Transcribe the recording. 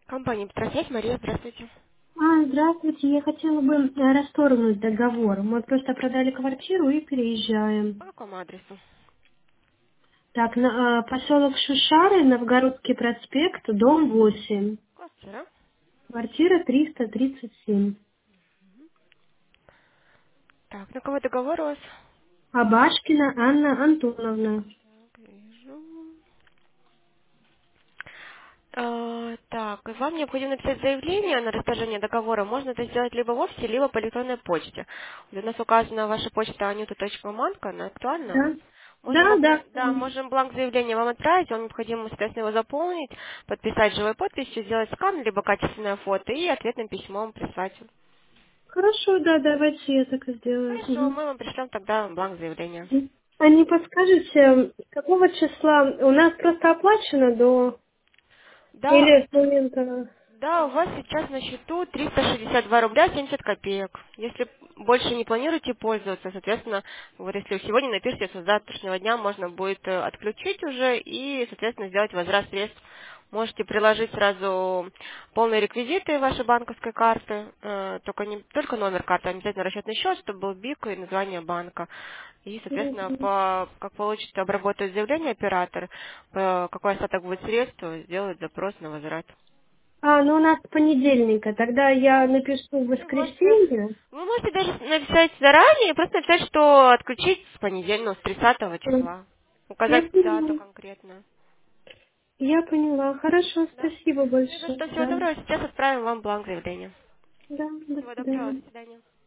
Компания «Петросвязь», Мария, здравствуйте. Здравствуйте. Я хотела бы расторгнуть договор. Мы просто продали квартиру и переезжаем. По какому адресу? Так, поселок Шушары, Новгородский проспект, дом 8. Квартира. Квартира 337. Так, на кого договор у вас? Абашкина Анна Антоновна. Так, вижу. Так, вам необходимо написать заявление на расторжение договора. Можно это сделать либо в офисе, либо по электронной почте. Вот у нас указана ваша почта anuta.manka, она актуальна у вас? Да? Можем Да, вам, да. да, можем бланк заявления вам отправить, вам необходимо, соответственно, его заполнить, подписать живой подписью, сделать скан, либо качественное фото и ответным письмом прислать. Хорошо, да, давайте я так и сделаю. Хорошо, Мгм. мы вам пришлем тогда бланк заявления. А не подскажете, какого числа? У нас просто оплачено до... Да, Или с момента... да, у вас сейчас на счету 362 рубля 70 копеек. Если больше не планируете пользоваться, соответственно, вот если вы сегодня напишите, то с завтрашнего дня можно будет отключить уже и, соответственно, сделать возврат средств. Можете приложить сразу полные реквизиты вашей банковской карты, только номер карты, обязательно расчетный счет, чтобы был БИК и название банка. И, соответственно, как получит, обработает заявление оператор, какой остаток будет средств, сделает запрос на возврат. Ну у нас с понедельника. Тогда я напишу в Вы можете, воскресенье. вы можете даже написать заранее, просто написать, что отключить с понедельного, с 30 числа. Я Указать дату поняла. конкретную. Я поняла. Хорошо, Да? спасибо Не за большое. что, всего Да. доброго. Сейчас отправим вам бланк заявления. Да, до Всего доброго, свидания. до свидания.